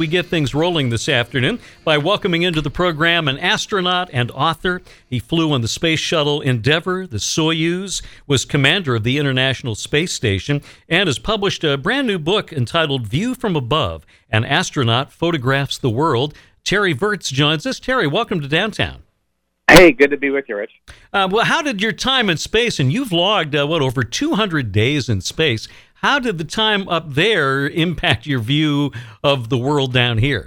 we get things rolling this afternoon by welcoming into the program an astronaut and author. He flew on the Space Shuttle Endeavour, the Soyuz, was commander of the International Space Station, and has published a brand new book entitled View from Above, An Astronaut Photographs the World. Terry Virts joins us. Terry, welcome to Downtown. Hey, good to be with you, Rich. Well, how did your time in space, and you've logged, over 200 days in space, how did the time up there impact your view of the world down here?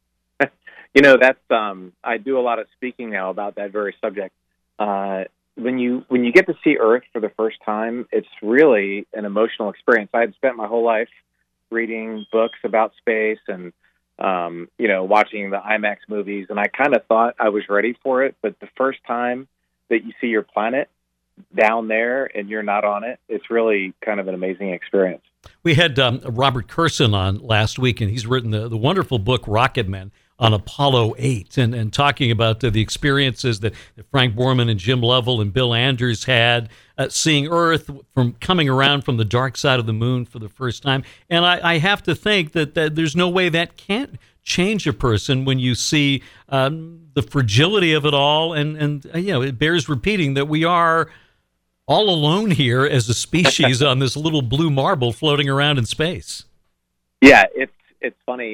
That's I do a lot of speaking now about that very subject. When you get to see Earth for the first time, it's really an emotional experience. I had spent my whole life reading books about space and watching the IMAX movies, and I kind of thought I was ready for it. But the first time that you see your planet down there and you're not on it, it's really kind of an amazing experience. We had Robert Kurson on last week, and he's written the wonderful book Rocket Men on Apollo 8 and talking about the experiences that Frank Borman and Jim Lovell and Bill Anders had seeing Earth from coming around from the dark side of the moon for the first time. And I have to think that there's no way that can't change a person when you see the fragility of it all. And it bears repeating that we are all alone here as a species on this little blue marble floating around in space. Yeah, it's funny.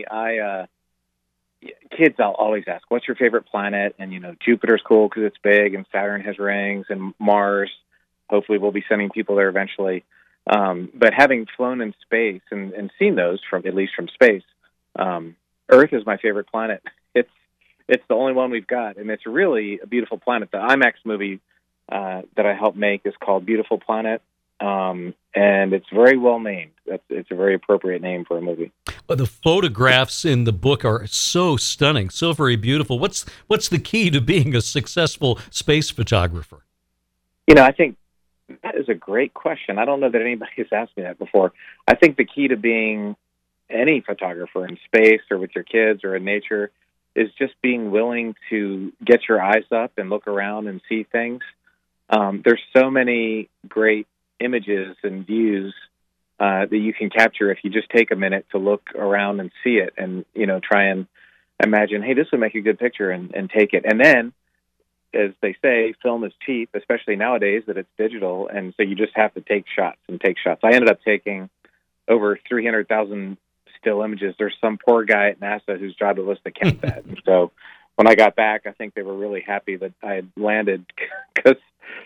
Kids, I'll always ask, what's your favorite planet? And, Jupiter's cool because it's big, and Saturn has rings, and Mars, hopefully we'll be sending people there eventually. But having flown in space and seen those at least from space, Earth is my favorite planet. It's the only one we've got, and it's really a beautiful planet. The IMAX movie that I helped make is called Beautiful Planet, and it's very well named. It's a very appropriate name for a movie. Well, the photographs in the book are so stunning, so very beautiful. What's the key to being a successful space photographer? I think that is a great question. I don't know that anybody has asked me that before. I think the key to being any photographer in space or with your kids or in nature is just being willing to get your eyes up and look around and see things. There's so many great images and views that you can capture if you just take a minute to look around and see it and, try and imagine, hey, this would make a good picture and take it. And then, as they say, film is cheap, especially nowadays that it's digital. And so you just have to take shots and take shots. I ended up taking over 300,000 still images. There's some poor guy at NASA whose job it was to count that. And so when I got back, I think they were really happy that I had landed because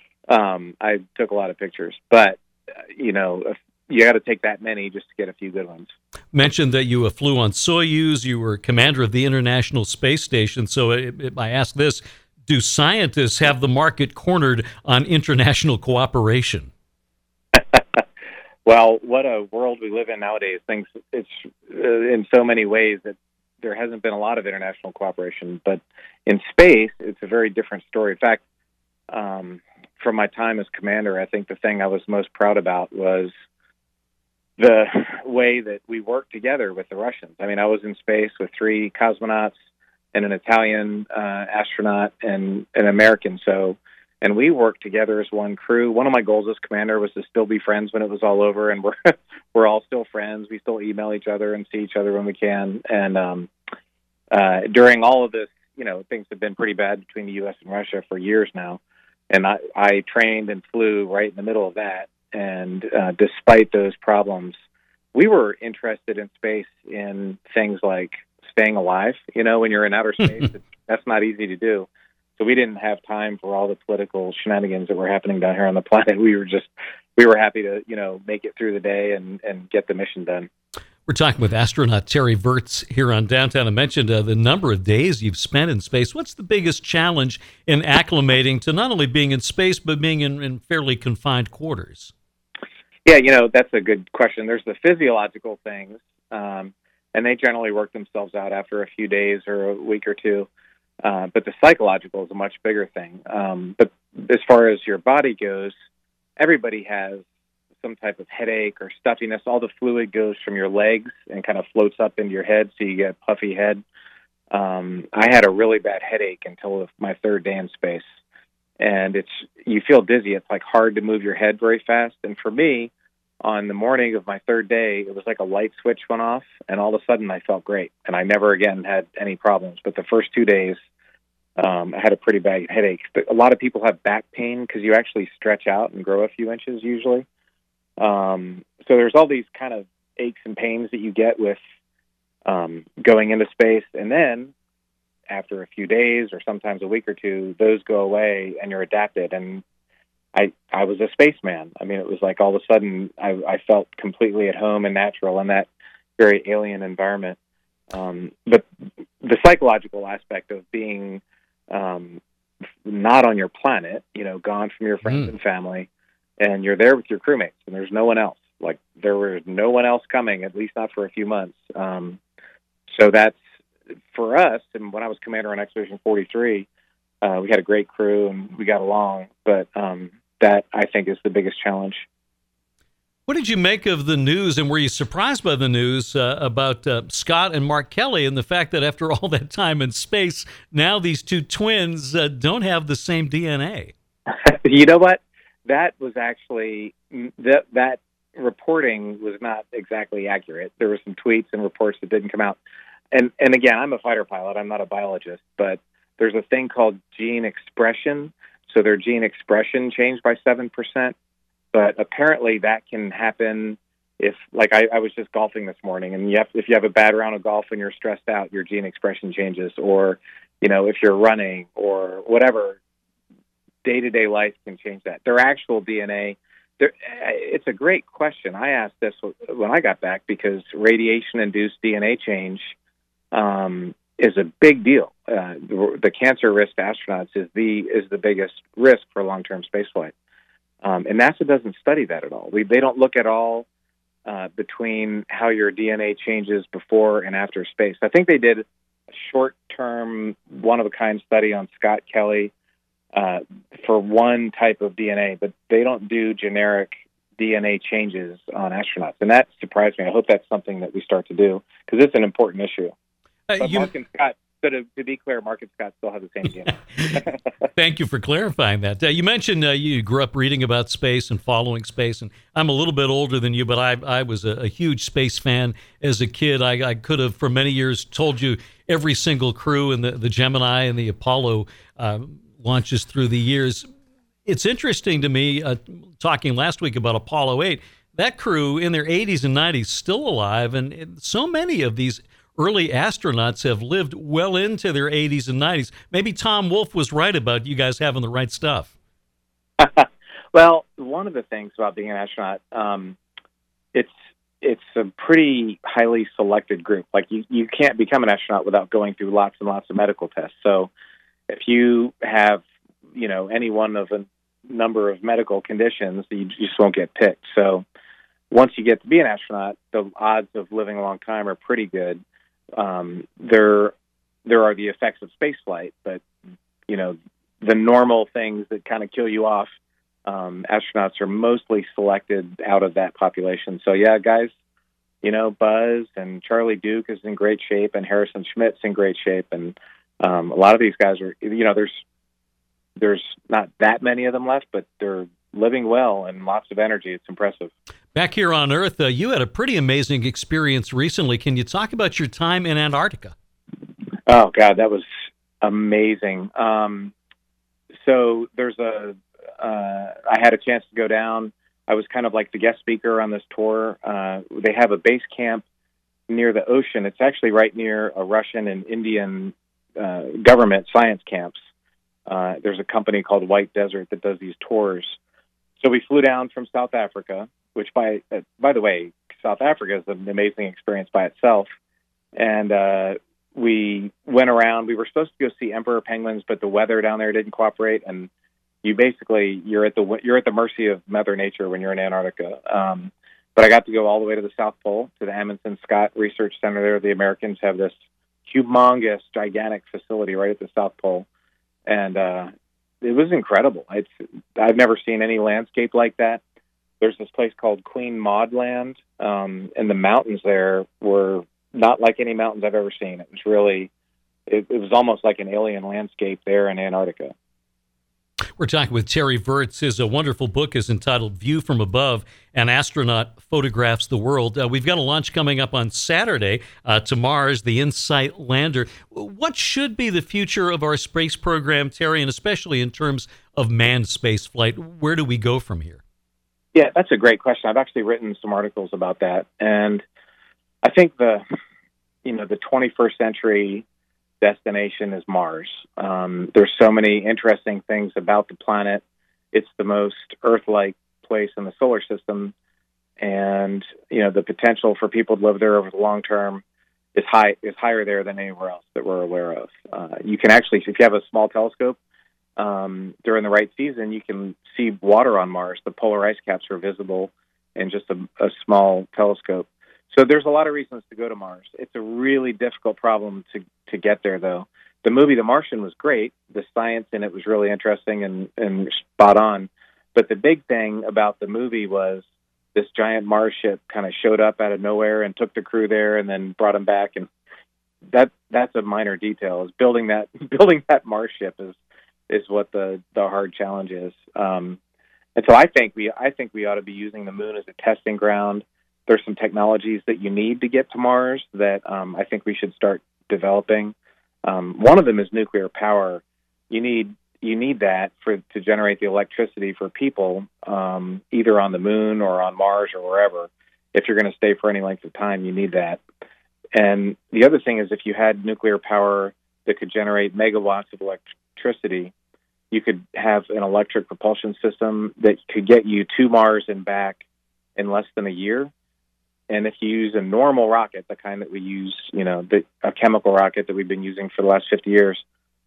I took a lot of pictures. But, you got to take that many just to get a few good ones. Mentioned that you flew on Soyuz. You were commander of the International Space Station. So I ask this, do scientists have the market cornered on international cooperation? Well, what a world we live in nowadays. It's in so many ways that there hasn't been a lot of international cooperation. But in space, it's a very different story. In fact, from my time as commander, I think the thing I was most proud about was the way that we worked together with the Russians. I mean, I was in space with 3 cosmonauts and an Italian astronaut and an American. And we worked together as one crew. One of my goals as commander was to still be friends when it was all over, and we're all still friends. We still email each other and see each other when we can. And during all of this, things have been pretty bad between the U.S. and Russia for years now. And I trained and flew right in the middle of that. And despite those problems, we were interested in space in things like staying alive. When you're in outer space, that's not easy to do. So we didn't have time for all the political shenanigans that were happening down here on the planet. We were happy to, make it through the day and get the mission done. We're talking with astronaut Terry Virts here on Downtown. I mentioned the number of days you've spent in space. What's the biggest challenge in acclimating to not only being in space, but being in fairly confined quarters? Yeah, that's a good question. There's the physiological things, and they generally work themselves out after a few days or a week or two. But the psychological is a much bigger thing. But as far as your body goes, everybody has some type of headache or stuffiness. All the fluid goes from your legs and kind of floats up into your head, so you get a puffy head. I had a really bad headache until my 3rd day in space. And you feel dizzy. It's like hard to move your head very fast. And for me, on the morning of my third day, it was like a light switch went off, and all of a sudden I felt great, and I never again had any problems. But the first 2 days, I had a pretty bad headache. But a lot of people have back pain because you actually stretch out and grow a few inches usually. So there's all these kind of aches and pains that you get with going into space, and then after a few days or sometimes a week or two, those go away and you're adapted. And I was a spaceman. I mean, it was like all of a sudden I felt completely at home and natural in that very alien environment. But the psychological aspect of being not on your planet, gone from your friends and family, and you're there with your crewmates, and there's no one else. Like, there was no one else coming, at least not for a few months. So that's, for us, and when I was commander on Expedition 43, we had a great crew, and we got along, but that, I think, is the biggest challenge. What did you make of the news, and were you surprised by the news about Scott and Mark Kelly and the fact that after all that time in space, now these two twins don't have the same DNA? You know what? That was actually, that reporting was not exactly accurate. There were some tweets and reports that didn't come out. And again, I'm a fighter pilot. I'm not a biologist, but there's a thing called gene expression. So their gene expression changed by 7%. But apparently that can happen if, like, I was just golfing this morning, and if you have a bad round of golf and you're stressed out, your gene expression changes. Or, if you're running or whatever, day-to-day life can change that. Their actual DNA, it's a great question. I asked this when I got back because radiation-induced DNA change is a big deal. The cancer risk to astronauts is the biggest risk for long-term spaceflight. And NASA doesn't study that at all. They don't look at all between how your DNA changes before and after space. I think they did a short-term, one-of-a-kind study on Scott Kelly for one type of DNA, but they don't do generic DNA changes on astronauts. And that surprised me. I hope that's something that we start to do because it's an important issue. But Mark and Scott, so to be clear, Mark and Scott still have the same DNA. Thank you for clarifying that. You mentioned you grew up reading about space and following space, and I'm a little bit older than you, but I was a huge space fan as a kid. I could have, for many years, told you every single crew in the Gemini and the Apollo launches through the years. It's interesting to me, talking last week about Apollo 8, that crew in their 80s and 90s still alive, and so many of these early astronauts have lived well into their 80s and 90s. Maybe Tom Wolfe was right about you guys having the right stuff. Well, one of the things about being an astronaut, it's a pretty highly selected group. Like, you can't become an astronaut without going through lots and lots of medical tests. So if you have, any one of a number of medical conditions, you just won't get picked. So once you get to be an astronaut, the odds of living a long time are pretty good. There are the effects of spaceflight, but the normal things that kind of kill you off, astronauts are mostly selected out of that population. So yeah, guys, Buzz and Charlie Duke is in great shape, and Harrison Schmidt's in great shape, and a lot of these guys are, there's not that many of them left, but they're living well and lots of energy. It's impressive. Back here on Earth, you had a pretty amazing experience recently. Can you talk about your time in Antarctica? Oh, God, that was amazing. So there's I had a chance to go down. I was kind of like the guest speaker on this tour. They have a base camp near the ocean. It's actually right near a Russian and Indian government science camps. There's a company called White Desert that does these tours. So we flew down from South Africa, which by the way, South Africa is an amazing experience by itself. And we went around. We were supposed to go see emperor penguins, but the weather down there didn't cooperate. And you're at the mercy of Mother Nature when you're in Antarctica. But I got to go all the way to the South Pole, to the Amundsen Scott Research Center there. The Americans have this humongous, gigantic facility right at the South Pole. And it was incredible. I've never seen any landscape like that. There's this place called Queen Maud Land, and the mountains there were not like any mountains I've ever seen. It was really, it was almost like an alien landscape there in Antarctica. We're talking with Terry Virts. His wonderful book is entitled View from Above, An Astronaut Photographs the World. We've got a launch coming up on Saturday to Mars, the InSight lander. What should be the future of our space program, Terry, and especially in terms of manned space flight? Where do we go from here? Yeah, that's a great question. I've actually written some articles about that. And I think the 21st century destination is Mars. There's so many interesting things about the planet. It's the most Earth-like place in the solar system, and the potential for people to live there over the long term is higher there than anywhere else that we're aware of. You can actually, if you have a small telescope during the right season, you can see water on Mars. The polar ice caps are visible in just a small telescope. So there's a lot of reasons to go to Mars. It's a really difficult problem to get there, though. The movie The Martian was great. The science in it was really interesting and spot on. But the big thing about the movie was this giant Mars ship kind of showed up out of nowhere and took the crew there and then brought them back. And that's a minor detail. Is building that Mars ship is what the hard challenge is. And so I think we ought to be using the moon as a testing ground. There's some technologies that you need to get to Mars that I think we should start developing. One of them is nuclear power. You need that to generate the electricity for people, either on the moon or on Mars or wherever. If you're going to stay for any length of time, you need that. And the other thing is, if you had nuclear power that could generate megawatts of electricity, you could have an electric propulsion system that could get you to Mars and back in less than a year. And if you use a normal rocket, the kind that we use, a chemical rocket that we've been using for the last 50 years,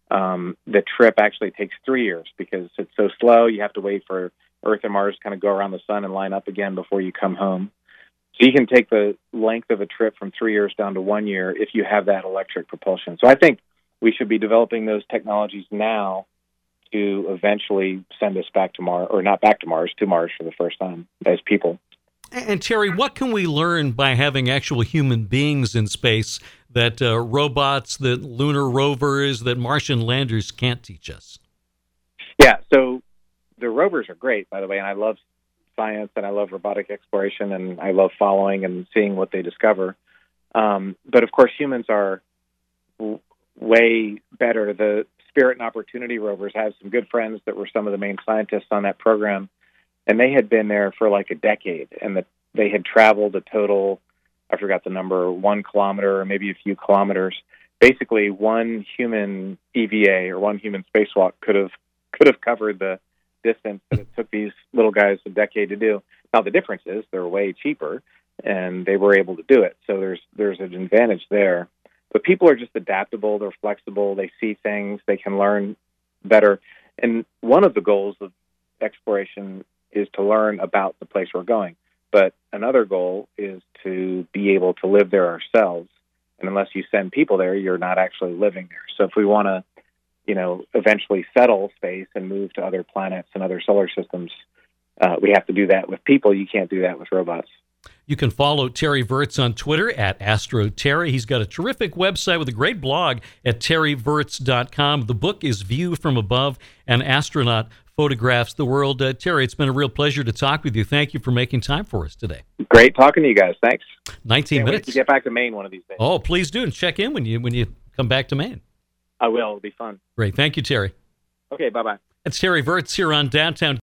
the trip actually takes 3 years because it's so slow. You have to wait for Earth and Mars to kind of go around the sun and line up again before you come home. So you can take the length of a trip from 3 years down to 1 year if you have that electric propulsion. So I think we should be developing those technologies now to eventually send us back to Mars, or not back to Mars for the first time as people. And Terry, what can we learn by having actual human beings in space that robots, that lunar rovers, that Martian landers can't teach us? Yeah, so the rovers are great, by the way, and I love science and I love robotic exploration and I love following and seeing what they discover. But of course, humans are way better. The Spirit and Opportunity rovers have some good friends that were some of the main scientists on that program. And they had been there for like a decade, and they had traveled a total, I forgot the number, 1 kilometer or maybe a few kilometers. Basically, one human EVA or one human spacewalk could have covered the distance that it took these little guys a decade to do. Now, the difference is they're way cheaper, and they were able to do it. So there's an advantage there. But people are just adaptable. They're flexible. They see things. They can learn better. And one of the goals of exploration is to learn about the place we're going. But another goal is to be able to live there ourselves. And unless you send people there, you're not actually living there. So if we want to, eventually settle space and move to other planets and other solar systems, we have to do that with people. You can't do that with robots. You can follow Terry Virts on Twitter at AstroTerry. He's got a terrific website with a great blog at terryvirts.com. The book is View from Above, An Astronaut Photographs the World. Terry, it's been a real pleasure to talk with you. Thank you for making time for us today. Great talking to you guys. Thanks. 19 Can't minutes. Wait to get back to Maine one of these days. Oh, please do, and check in when you come back to Maine. I will. It'll be fun. Great. Thank you, Terry. Okay, bye-bye. It's Terry Virts here on Downtown